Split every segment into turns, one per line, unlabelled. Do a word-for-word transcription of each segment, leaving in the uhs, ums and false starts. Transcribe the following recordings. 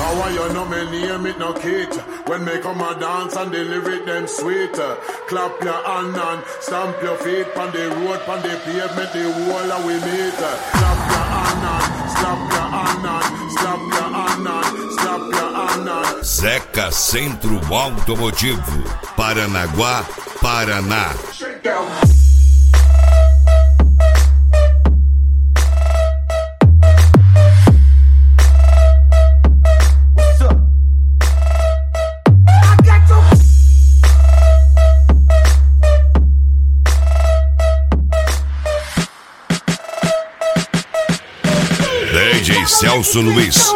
How are you know me name it no Kate? When me come a dance and the lyric them sweet. Clap your hand and stamp your feet on the road, on the pavement, the wall of we meet. Clap your hand and slap your hand and slap your hand and slap your hand and.
Zeca Centro Automotivo, Paranaguá, Paraná.
Shake down.
D J Celso Luiz.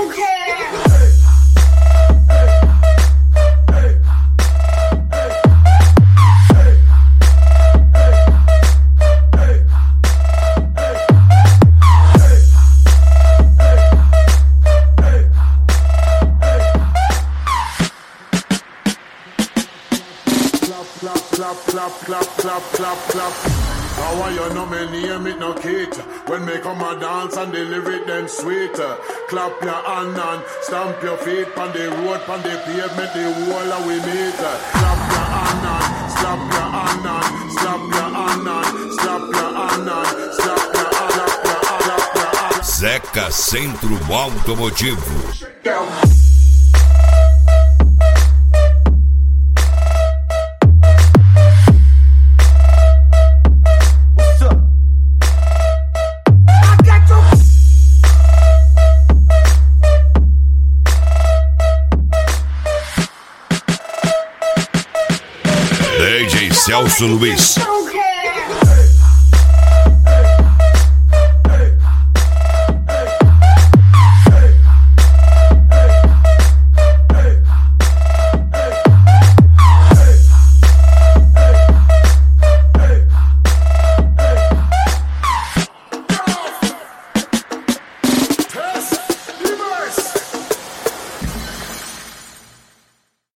Clap, clap, clap, clap, clap, clap, clap. How are you know me name it no Kate? When me come a dance and the lyric them sweet. Clap your hand and stamp your feet on the road, on the pavement, the wall of we meet. Clap your hand and slap your hand and slap your hand and slap your hand and slap your hand and slap your hand.
Zeca Centro Automotivo.
Down.
D J Celso Luiz.